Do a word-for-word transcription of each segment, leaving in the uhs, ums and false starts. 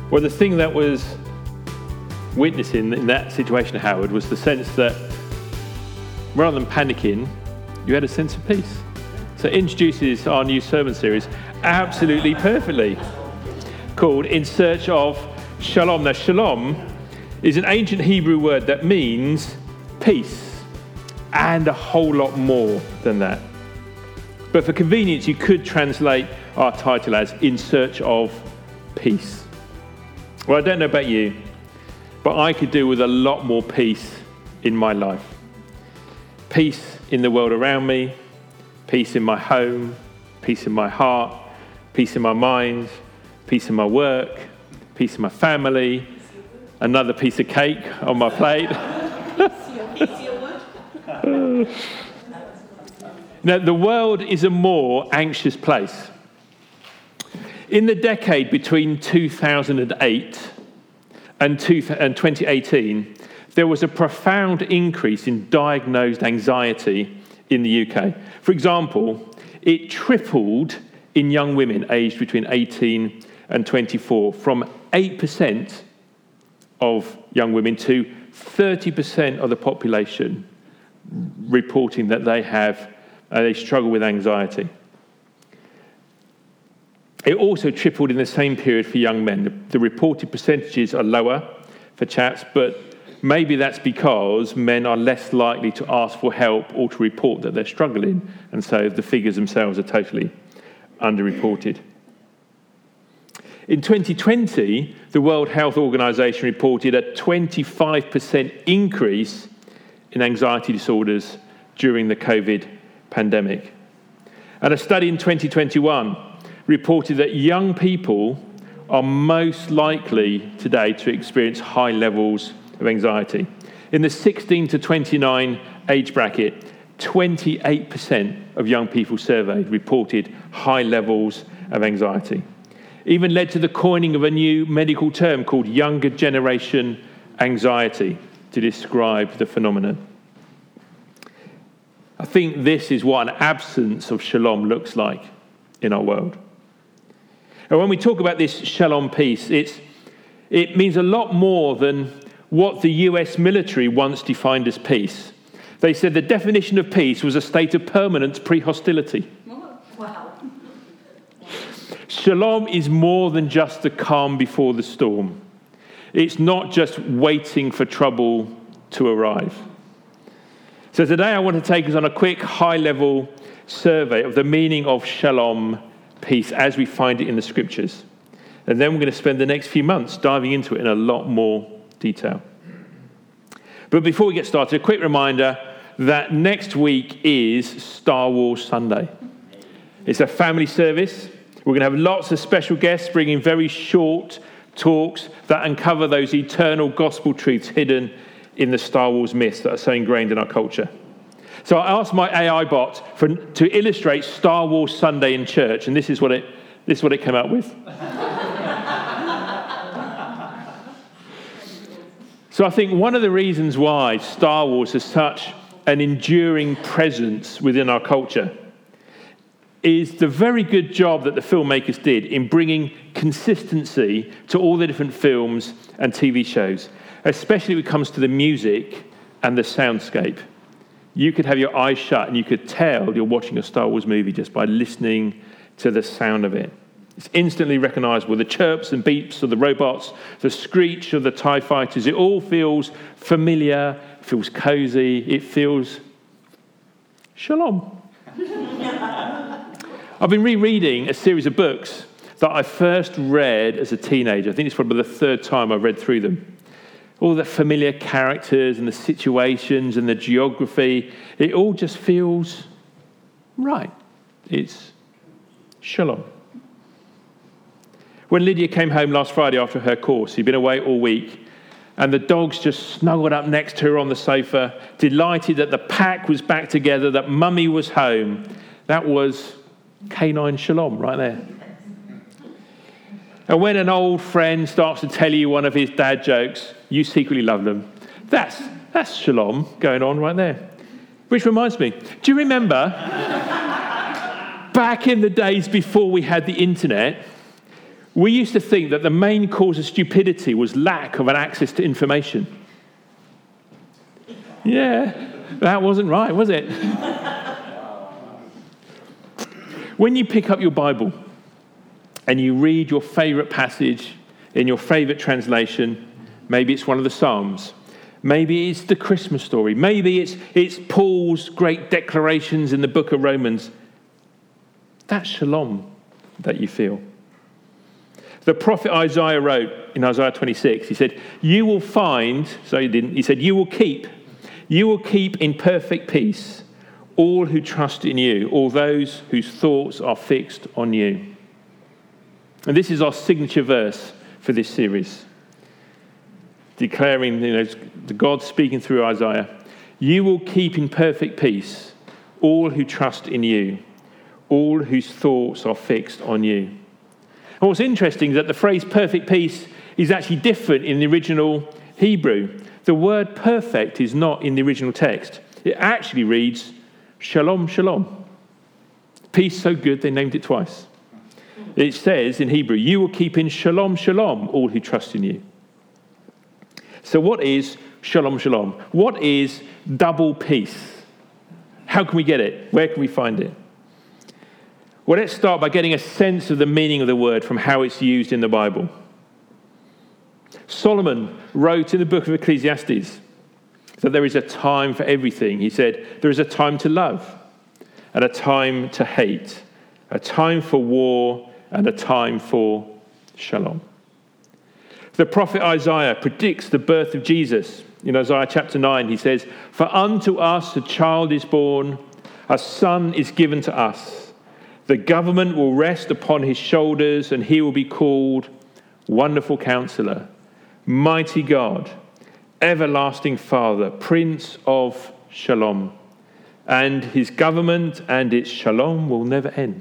Well, the thing that was witnessing in that situation, Howard, was the sense that rather than panicking, you had a sense of peace. So it introduces our new sermon series absolutely perfectly, called In Search of Shalom. Now, shalom is an ancient Hebrew word that means peace, and a whole lot more than that. But for convenience, you could translate our title as In Search of Peace. Well, I don't know about you, but I could do with a lot more peace in my life. Peace in the world around me, peace in my home, peace in my heart, peace in my mind, peace in my work, peace in my family, another piece of cake on my plate. Now, the world is a more anxious place. In the decade between two thousand eight and twenty eighteen, there was a profound increase in diagnosed anxiety in the U K. For example, it tripled in young women aged between eighteen and twenty-four, from eight percent of young women to thirty percent of the population reporting that they have, uh, they struggle with anxiety. It also tripled in the same period for young men. The, the reported percentages are lower for chaps, but maybe that's because men are less likely to ask for help or to report that they're struggling, and so the figures themselves are totally underreported. In twenty twenty, the World Health Organization reported a twenty-five percent increase in anxiety disorders during the COVID pandemic. And a study in twenty twenty-one reported that young people are most likely today to experience high levels of anxiety. In the sixteen to twenty-nine age bracket, twenty-eight percent of young people surveyed reported high levels of anxiety. Even led to the coining of a new medical term called younger generation anxiety to describe the phenomenon. I think this is what an absence of shalom looks like in our world. And when we talk about this shalom peace, it's, it means a lot more than what the U S military once defined as peace. They said the definition of peace was a state of permanent pre-hostility. Wow. Shalom is more than just the calm before the storm. It's not just waiting for trouble to arrive. So today I want to take us on a quick high-level survey of the meaning of shalom, peace, as we find it in the scriptures. And then we're going to spend the next few months diving into it in a lot more detail. But before we get started, a quick reminder that next week is Star Wars Sunday. It's a family service. We're going to have lots of special guests bringing very short talks that uncover those eternal gospel truths hidden in the Star Wars myths that are so ingrained in our culture. So I asked my A I bot for, to illustrate Star Wars Sunday in church, and this is what it, this is what it came up with. So I think one of the reasons why Star Wars has such an enduring presence within our culture is the very good job that the filmmakers did in bringing consistency to all the different films and T V shows, especially when it comes to the music and the soundscape. You could have your eyes shut and you could tell you're watching a Star Wars movie just by listening to the sound of it. It's instantly recognizable. The chirps and beeps of the robots, the screech of the TIE fighters, it all feels familiar, it feels cozy, it feels shalom. I've been rereading a series of books that I first read as a teenager. I think it's probably the third time I've read through them. All the familiar characters and the situations and the geography, it all just feels right. It's shalom. When Lydia came home last Friday after her course, she'd been away all week, and the dogs just snuggled up next to her on the sofa, delighted that the pack was back together, that mummy was home. That was canine shalom right there. And when an old friend starts to tell you one of his dad jokes, you secretly love them. That's that's shalom going on right there. Which reminds me, do you remember back in the days before we had the internet, We used to think that the main cause of stupidity was lack of an access to information. Yeah, that wasn't right, was it? When you pick up your Bible and you read your favourite passage in your favourite translation, maybe it's one of the Psalms, maybe it's the Christmas story, maybe it's, it's Paul's great declarations in the book of Romans, that's shalom that you feel. The prophet Isaiah wrote in Isaiah twenty-six, he said, you will find, so he didn't, he said, you will keep, you will keep in perfect peace all who trust in you, all those whose thoughts are fixed on you. And this is our signature verse for this series, declaring, you know, the God speaking through Isaiah, you will keep in perfect peace all who trust in you, all whose thoughts are fixed on you. And what's interesting is that the phrase perfect peace is actually different in the original Hebrew. The word perfect is not in the original text. It actually reads, shalom, shalom. Peace so good they named it twice. It says in Hebrew, you will keep in shalom, shalom, all who trust in you. So what is shalom, shalom? What is double peace? How can we get it? Where can we find it? Well, let's start by getting a sense of the meaning of the word from how it's used in the Bible. Solomon wrote in the book of Ecclesiastes that there is a time for everything. He said, there is a time to love and a time to hate, a time for war and a time for shalom. The prophet Isaiah predicts the birth of Jesus. In Isaiah chapter nine, he says, for unto us a child is born, a son is given to us. The government will rest upon his shoulders, and he will be called Wonderful Counselor, Mighty God, Everlasting Father, Prince of Shalom. And his government and its shalom will never end.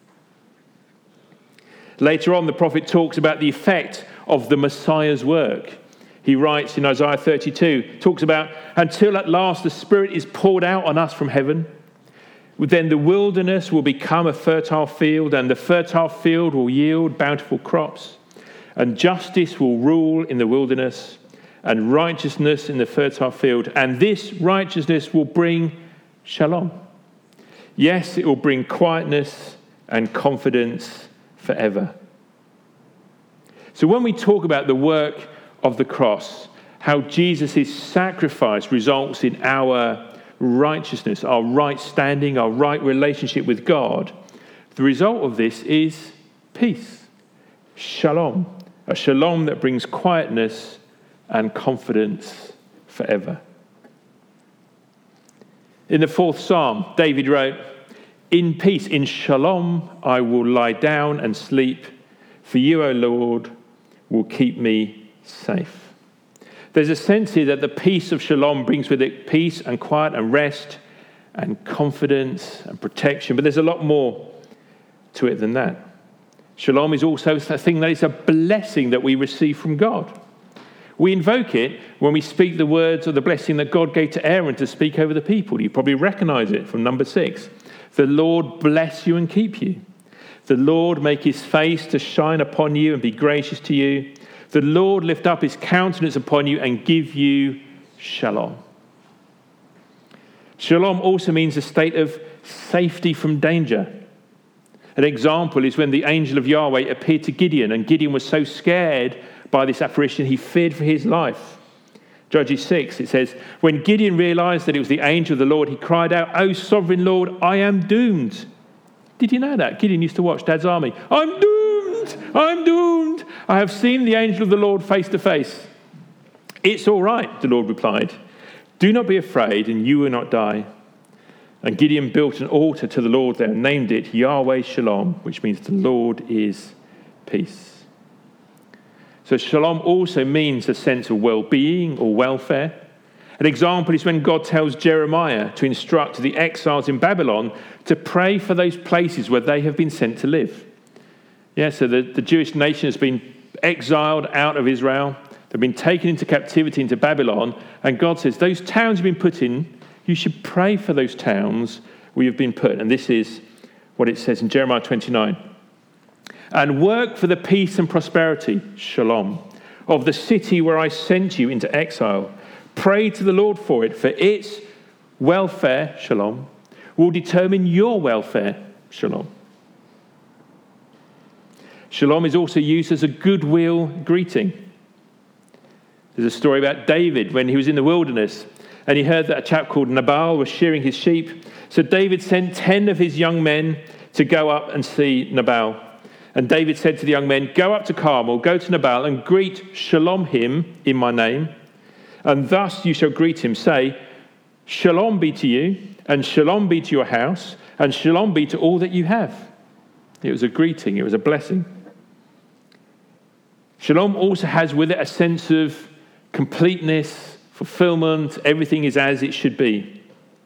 Later on, the prophet talks about the effect of the Messiah's work. He writes in Isaiah thirty-two, talks about, until at last the Spirit is poured out on us from heaven, then the wilderness will become a fertile field, and the fertile field will yield bountiful crops, and justice will rule in the wilderness, and righteousness in the fertile field. And this righteousness will bring shalom. Yes, it will bring quietness and confidence forever. So when we talk about the work of the cross, how Jesus' sacrifice results in our righteousness, our right standing, our right relationship with God, the result of this is peace, shalom, a shalom that brings quietness and confidence forever. In the fourth Psalm, David wrote, in peace, in shalom, I will lie down and sleep, for you, O Lord, will keep me safe. There's a sense here that the peace of shalom brings with it peace and quiet and rest and confidence and protection. But there's a lot more to it than that. Shalom is also a thing that is a blessing that we receive from God. We invoke it when we speak the words of the blessing that God gave to Aaron to speak over the people. You probably recognize it from number six. The Lord bless you and keep you. The Lord make his face to shine upon you and be gracious to you. The Lord lift up his countenance upon you and give you shalom. Shalom also means a state of safety from danger. An example is when the angel of Yahweh appeared to Gideon, and Gideon was so scared by this apparition, he feared for his life. Judges six, it says, when Gideon realized that it was the angel of the Lord, he cried out, O sovereign Lord, I am doomed. Did you know that? Gideon used to watch Dad's Army. I'm doomed. I'm doomed. I have seen the angel of the Lord face to face. It's all right, the Lord replied. Do not be afraid, and you will not die. And Gideon built an altar to the Lord there and named it Yahweh Shalom, which means the Lord is peace. So shalom also means a sense of well-being or welfare. An example is when God tells Jeremiah to instruct the exiles in Babylon to pray for those places where they have been sent to live. Yeah, so the, the Jewish nation has been exiled out of Israel. They've been taken into captivity into Babylon. And God says, those towns have been put in, you should pray for those towns where you've been put. And this is what it says in Jeremiah twenty-nine. And work for the peace and prosperity, shalom, of the city where I sent you into exile. Pray to the Lord for it, for its welfare, shalom, will determine your welfare, shalom. Shalom is also used as a goodwill greeting. There's a story about David when he was in the wilderness and he heard that a chap called Nabal was shearing his sheep. So David sent ten of his young men to go up and see Nabal. And David said to the young men, go up to Carmel, go to Nabal and greet shalom him in my name. And thus you shall greet him. Say, shalom be to you, and shalom be to your house, and shalom be to all that you have. It was a greeting. It was a blessing. Shalom also has with it a sense of completeness, fulfillment. Everything is as it should be.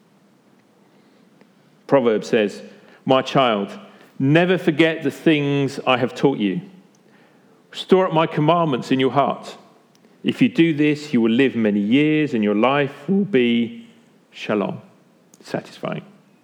Proverbs says, my child, never forget the things I have taught you. Store up my commandments in your heart. If you do this, you will live many years and your life will be shalom, satisfying.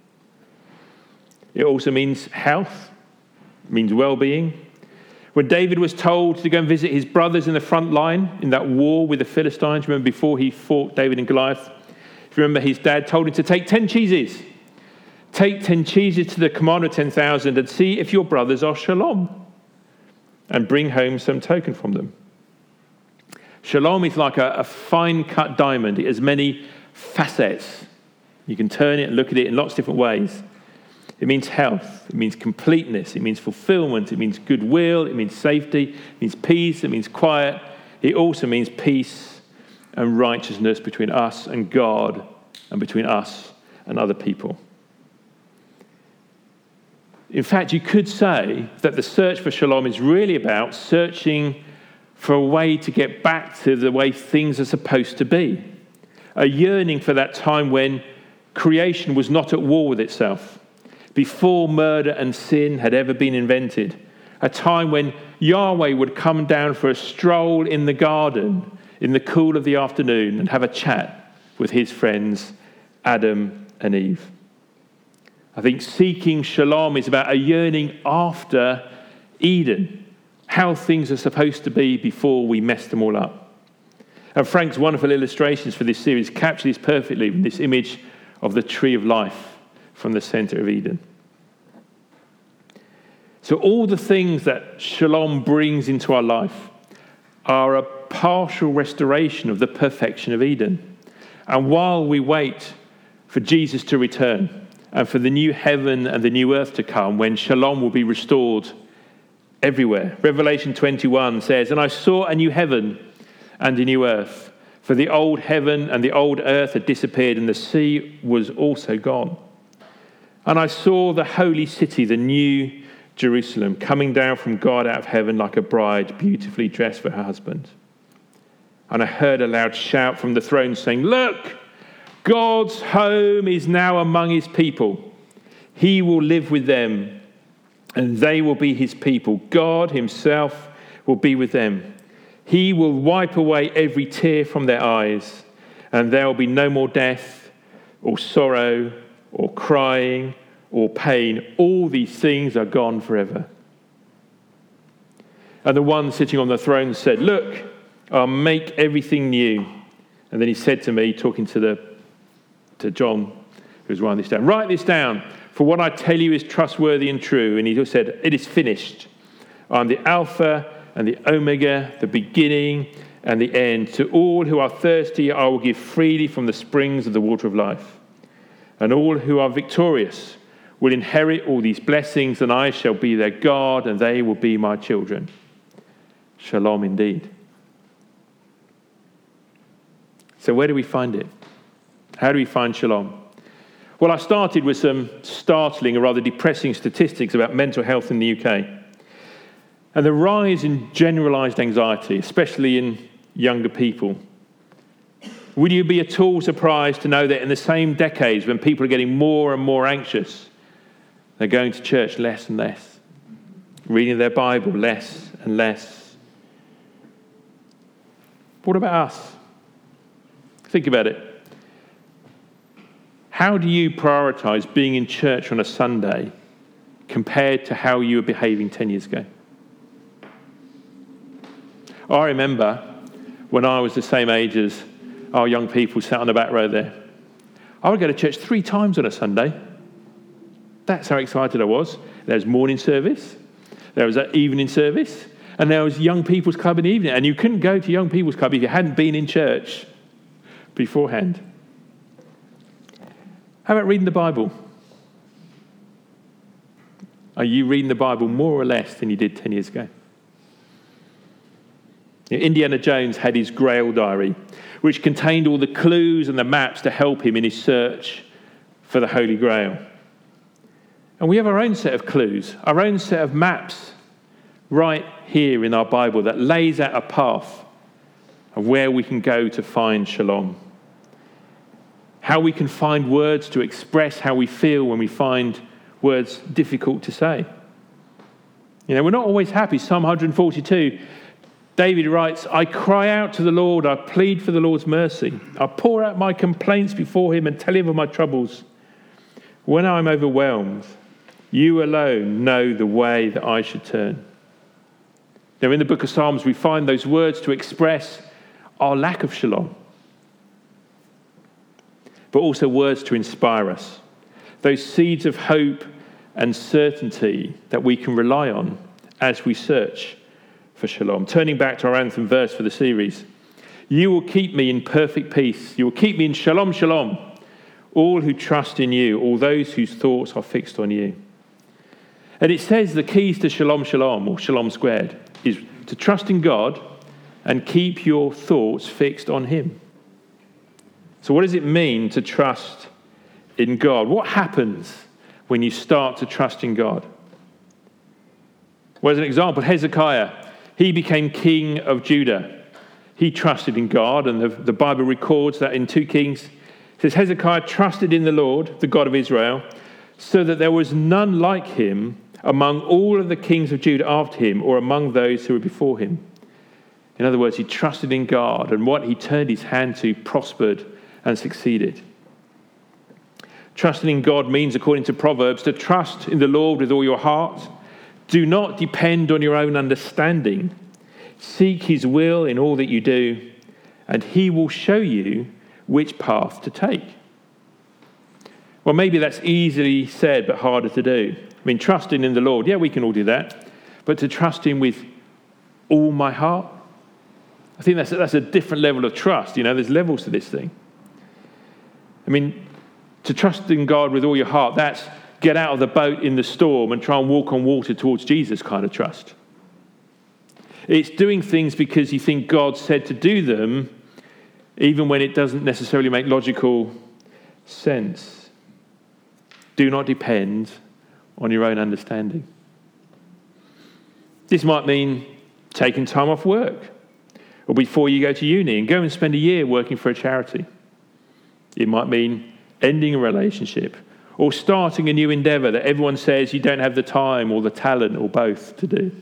It also means health, it means well-being. When David was told to go and visit his brothers in the front line in that war with the Philistines, remember before he fought David and Goliath, if you remember his dad told him to take ten cheeses. Take ten cheeses to the commander of ten thousand and see if your brothers are shalom and bring home some token from them. Shalom is like a, a fine-cut diamond. It has many facets. You can turn it and look at it in lots of different ways. It means health. It means completeness. It means fulfillment. It means goodwill. It means safety. It means peace. It means quiet. It also means peace and righteousness between us and God and between us and other people. In fact, you could say that the search for shalom is really about searching for a way to get back to the way things are supposed to be. A yearning for that time when creation was not at war with itself, before murder and sin had ever been invented. A time when Yahweh would come down for a stroll in the garden in the cool of the afternoon and have a chat with his friends, Adam and Eve. I think seeking shalom is about a yearning after Eden, how things are supposed to be before we mess them all up. And Frank's wonderful illustrations for this series capture this perfectly with this image of the tree of life from the center of Eden. So all the things that shalom brings into our life are a partial restoration of the perfection of Eden. And while we wait for Jesus to return, and for the new heaven and the new earth to come, when shalom will be restored everywhere. Revelation twenty-one says, and I saw a new heaven and a new earth, for the old heaven and the old earth had disappeared, and the sea was also gone. And I saw the holy city, the new Jerusalem, coming down from God out of heaven like a bride beautifully dressed for her husband. And I heard a loud shout from the throne saying, look, God's home is now among his people. He will live with them, and they will be his people. God himself will be with them. He will wipe away every tear from their eyes, and there will be no more death, or sorrow, or crying, or pain. All these things are gone forever. And the one sitting on the throne said, look, I'll make everything new. And then he said to me, talking to the to John, who was writing this down, write this down, for what I tell you is trustworthy and true. And he just said, it is finished. I'm the Alpha and the Omega, the beginning and the end. To all who are thirsty, I will give freely from the springs of the water of life. And all who are victorious will inherit all these blessings, and I shall be their God, and they will be my children. Shalom indeed. So where do we find it? How do we find shalom? Well, I started with some startling or rather depressing statistics about mental health in the U K. And the rise in generalised anxiety, especially in younger people. Would you be at all surprised to know that in the same decades when people are getting more and more anxious, they're going to church less and less, reading their Bible less and less? What about us? Think about it. How do you prioritise being in church on a Sunday compared to how you were behaving ten years ago? I remember when I was the same age as our young people sat on the back row there. I would go to church three times on a Sunday. That's how excited I was. There was morning service, there was an evening service, and there was young people's club in the evening. And you couldn't go to young people's club if you hadn't been in church beforehand. How about reading the Bible? Are you reading the Bible more or less than you did ten years ago? Indiana Jones had his Grail diary, which contained all the clues and the maps to help him in his search for the Holy Grail. And we have our own set of clues, our own set of maps right here in our Bible that lays out a path of where we can go to find shalom. How we can find words to express how we feel when we find words difficult to say. You know, we're not always happy. Psalm one forty-two, David writes, I cry out to the Lord, I plead for the Lord's mercy. I pour out my complaints before him and tell him of my troubles. When I'm overwhelmed, you alone know the way that I should turn. Now, in the book of Psalms, we find those words to express our lack of shalom, but also words to inspire us. Those seeds of hope and certainty that we can rely on as we search for shalom. Turning back to our anthem verse for the series, you will keep me in perfect peace. You will keep me in shalom, shalom. All who trust in you, all those whose thoughts are fixed on you. And it says the keys to shalom, shalom, or shalom squared, is to trust in God and keep your thoughts fixed on him. So what does it mean to trust in God? What happens when you start to trust in God? Well, as an example, Hezekiah, he became king of Judah. He trusted in God, and the, the Bible records that in Second Kings. It says, Hezekiah trusted in the Lord, the God of Israel, so that there was none like him among all of the kings of Judah after him, or among those who were before him. In other words, he trusted in God, and what he turned his hand to prospered and succeeded. Trusting in God means, according to Proverbs, to trust in the Lord with all your heart. Do not depend on your own understanding. Seek his will in all that you do, and he will show you which path to take. Well, maybe that's easily said, but harder to do. I mean, trusting in the Lord, yeah, we can all do that. But to trust him with all my heart, I think that's a, that's a different level of trust. You know, there's levels to this thing. I mean, to trust in God with all your heart, that's get out of the boat in the storm and try and walk on water towards Jesus kind of trust. It's doing things because you think God said to do them, even when it doesn't necessarily make logical sense. Do not depend on your own understanding. This might mean taking time off work, or before you go to uni and go and spend a year working for a charity. It might mean ending a relationship, or starting a new endeavour that everyone says you don't have the time or the talent or both to do.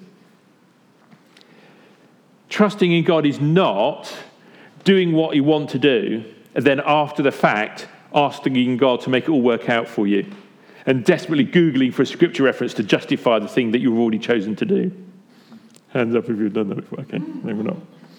Trusting in God is not doing what you want to do and then after the fact asking God to make it all work out for you and desperately Googling for a scripture reference to justify the thing that you've already chosen to do. Hands up if you've done that before. Okay, no, we're not.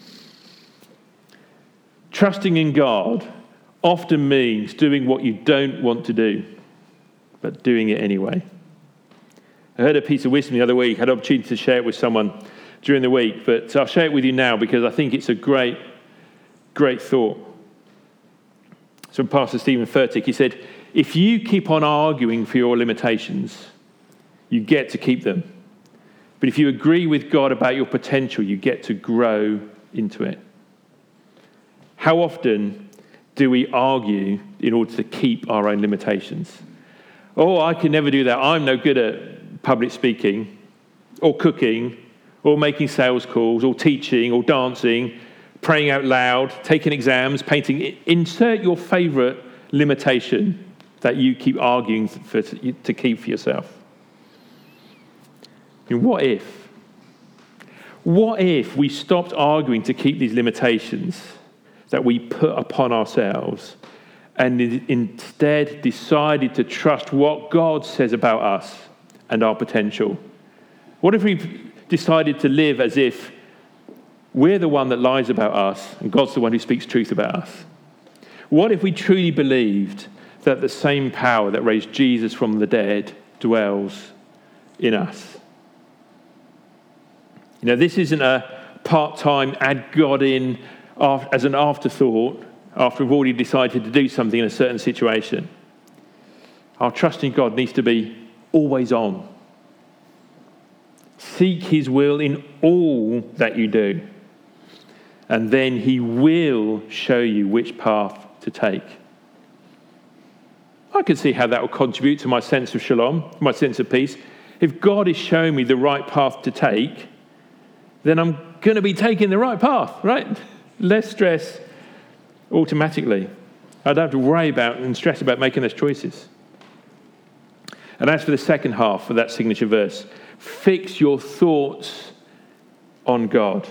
Trusting in God often means doing what you don't want to do, but doing it anyway. I heard a piece of wisdom the other week. I had an opportunity to share it with someone during the week, but I'll share it with you now because I think it's a great, great thought. So Pastor Stephen Furtick, he said, if you keep on arguing for your limitations, you get to keep them. But if you agree with God about your potential, you get to grow into it. How often do we argue in order to keep our own limitations? Oh, I can never do that. I'm no good at public speaking or cooking or making sales calls or teaching or dancing, praying out loud, taking exams, painting. Insert your favourite limitation that you keep arguing for, to keep for yourself. I mean, what if? What if we stopped arguing to keep these limitations that we put upon ourselves and instead decided to trust what God says about us and our potential? What if we decided to live as if we're the one that lies about us, and God's the one who speaks truth about us? What if we truly believed that the same power that raised Jesus from the dead dwells in us? You know, this isn't a part-time add God in as an afterthought after we've already decided to do something in a certain situation. Our trust in God needs to be always on. Seek his will in all that you do, and then he will show you which path to take. I can see how that will contribute to my sense of shalom, my sense of peace. If God is showing me the right path to take, then I'm going to be taking the right path, right? Less stress automatically. I don't have to worry about and stress about making those choices. And as for the second half of that signature verse, fix your thoughts on God.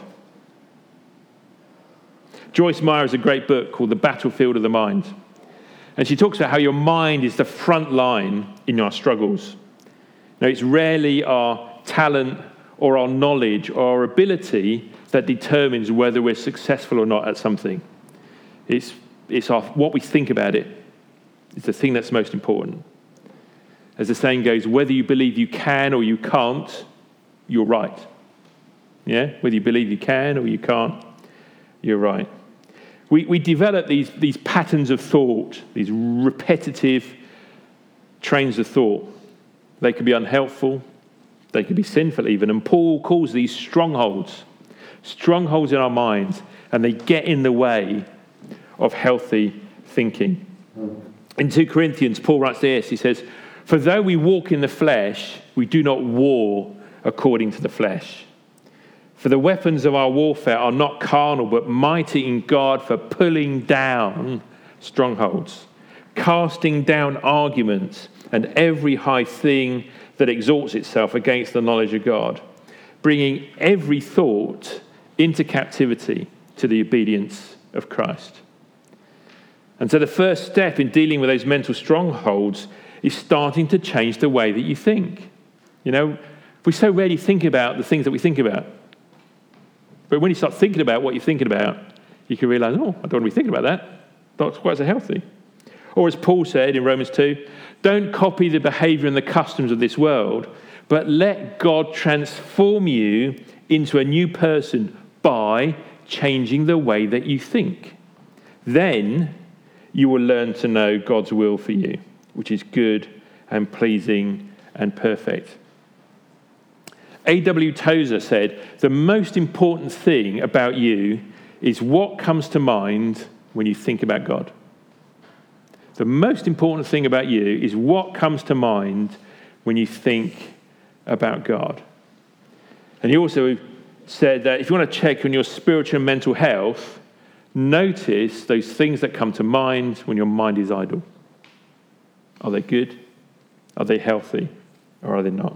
Joyce Meyer has a great book called The Battlefield of the Mind. And she talks about how your mind is the front line in our struggles. Now, it's rarely our talent or our knowledge or our ability that determines whether we're successful or not at something. It's, it's our, what we think about it. It's the thing that's most important. As the saying goes, whether you believe you can or you can't, you're right. Yeah? Whether you believe you can or you can't, you're right. We, we develop these, these patterns of thought, these repetitive trains of thought. They can be unhelpful. They can be sinful even. And Paul calls these strongholds. Strongholds in our minds. And they get in the way of healthy thinking. In Second Corinthians, Paul writes this. He says, "For though we walk in the flesh, we do not war according to the flesh. For the weapons of our warfare are not carnal, but mighty in God for pulling down strongholds, casting down arguments and every high thing that exalts itself against the knowledge of God, bringing every thought into captivity to the obedience of Christ." And so the first step in dealing with those mental strongholds is starting to change the way that you think. You know, we so rarely think about the things that we think about. But when you start thinking about what you're thinking about, you can realize, oh, I don't want to be thinking about that. That's quite so healthy. Or as Paul said in Romans two, don't copy the behavior and the customs of this world, but let God transform you into a new person by changing the way that you think. Then you will learn to know God's will for you, which is good and pleasing and perfect. A W Tozer said, the most important thing about you is what comes to mind when you think about God. The most important thing about you is what comes to mind when you think about God. And he also said that if you want to check on your spiritual and mental health, notice those things that come to mind when your mind is idle. Are they good? Are they healthy? Or are they not?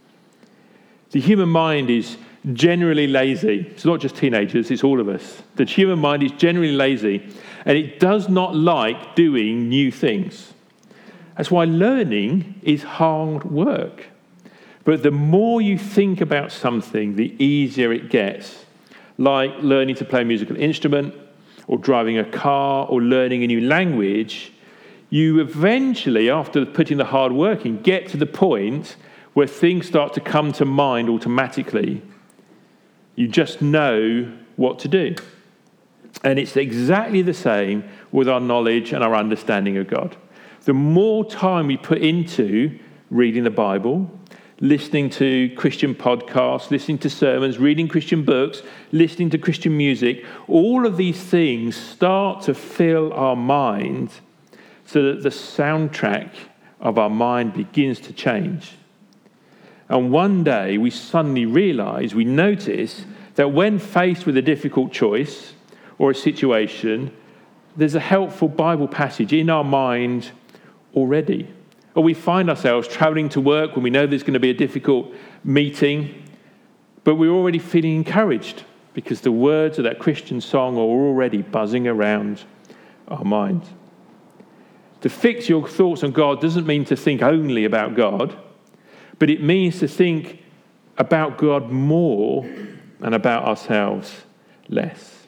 The human mind is generally lazy. It's not just teenagers, it's all of us. The human mind is generally lazy, and it does not like doing new things. That's why learning is hard work. But the more you think about something, the easier it gets. Like learning to play a musical instrument, or driving a car, or learning a new language. You eventually, after putting the hard work in, get to the point where things start to come to mind automatically. You just know what to do. And it's exactly the same with our knowledge and our understanding of God. The more time we put into reading the Bible, listening to Christian podcasts, listening to sermons, reading Christian books, listening to Christian music, all of these things start to fill our mind so that the soundtrack of our mind begins to change. And one day we suddenly realize, we notice that when faced with a difficult choice or a situation, there's a helpful Bible passage in our mind already. Or we find ourselves traveling to work when we know there's going to be a difficult meeting, but we're already feeling encouraged because the words of that Christian song are already buzzing around our mind. To fix your thoughts on God doesn't mean to think only about God, but it means to think about God more and about ourselves less.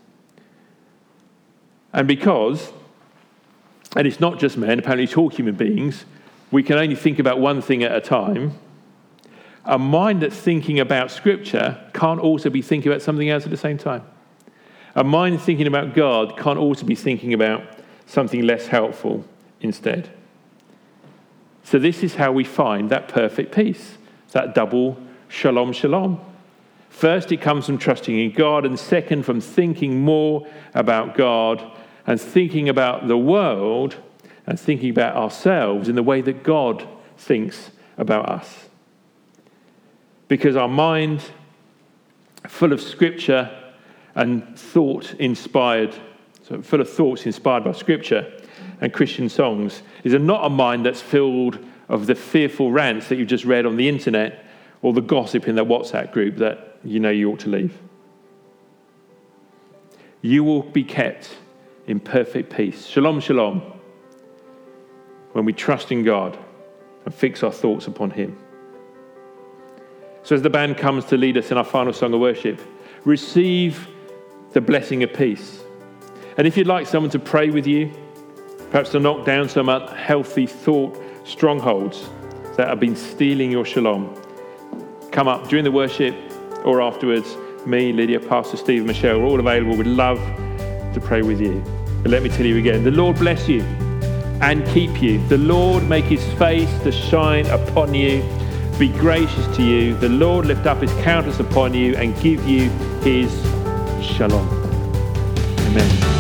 And because, and it's not just men, apparently it's all human beings, we can only think about one thing at a time. A mind that's thinking about Scripture can't also be thinking about something else at the same time. A mind thinking about God can't also be thinking about something less helpful instead. So this is how we find that perfect peace, that double shalom, shalom. First, it comes from trusting in God, and second, from thinking more about God and thinking about the world and thinking about ourselves in the way that God thinks about us. Because our mind, full of Scripture and thought inspired, so full of thoughts inspired by Scripture and Christian songs, is not a mind that's filled of the fearful rants that you've just read on the internet or the gossip in that WhatsApp group that you know you ought to leave. You will be kept in perfect peace. Shalom, shalom. When we trust in God and fix our thoughts upon him. So as the band comes to lead us in our final song of worship, receive the blessing of peace. And if you'd like someone to pray with you, perhaps to knock down some unhealthy thought strongholds that have been stealing your shalom, come up during the worship or afterwards. Me, Lydia, Pastor Steve, and Michelle, we're all available. We'd love to pray with you. But let me tell you again, the Lord bless you and keep you. The Lord make his face to shine upon you, be gracious to you. The Lord lift up his countenance upon you and give you his shalom. Amen.